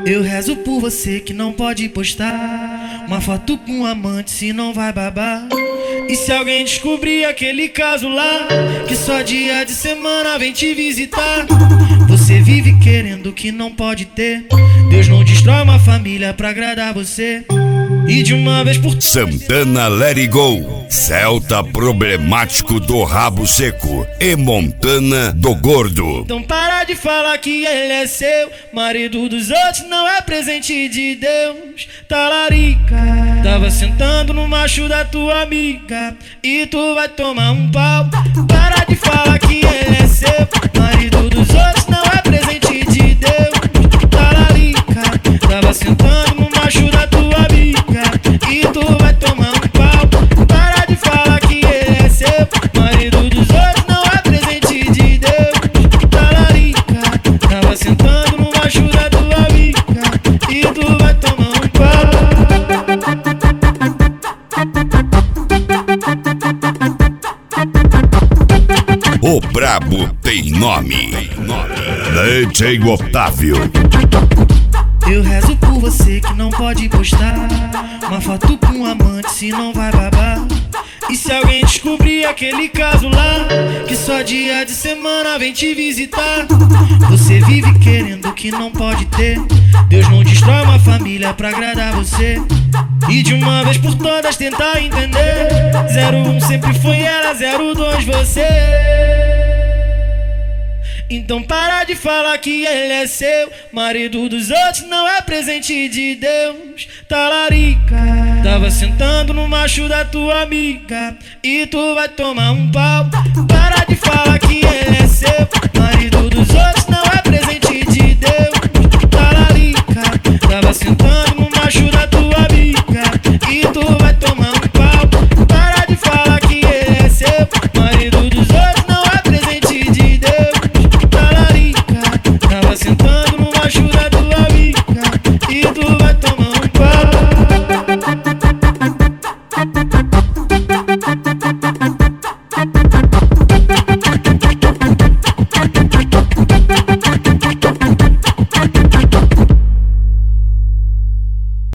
Eu rezo por você que não pode postar uma foto com um amante, se não vai babar. E se alguém descobrir aquele caso lá, que só dia de semana vem te visitar. Você vive querendo o que não pode ter. Deus não destrói uma família pra agradar você. E de uma vez por todas, Santana Let It Go, Celta problemático do rabo seco e Montana do gordo. então para de falar que ele é seu. Marido dos outros não é presente de Deus. Talarica, tava sentando no macho da tua amiga e tu vai tomar um pau. Para de falar que ele é seu. Marido dos outros não é presente de Deus. Talarica, tava sentando no macho da tua amiga e tu vai tomar um pau. Para de falar que ele é seu. Marido dos outros não é presente de Deus. Talarica, tava sentando no macho da tua amiga e tu vai tomar um pau. O brabo tem nome. DJ Otávio. Eu rezo por você que não pode postar uma foto com um amante, se não vai babar. E se alguém descobrir aquele caso lá, que só dia de semana vem te visitar. Você vive querendo o que não pode ter. Deus não destrói uma família pra agradar você. E de uma vez por todas tentar entender. 01 sempre foi ela, 02 você. então para de falar que ele é seu. Marido dos outros não é presente de Deus. Talarica, tava sentando no macho da tua amiga e tu vai tomar um pau. Para de falar que ele é seu. Marido dos outros não é presente de Deus. Talarica, tava sentando no macho da tua amiga e tu vai tomar um pau. Para de falar que ele é seu. Marido dos outros não é presente de Deus. Tava sentando no macho da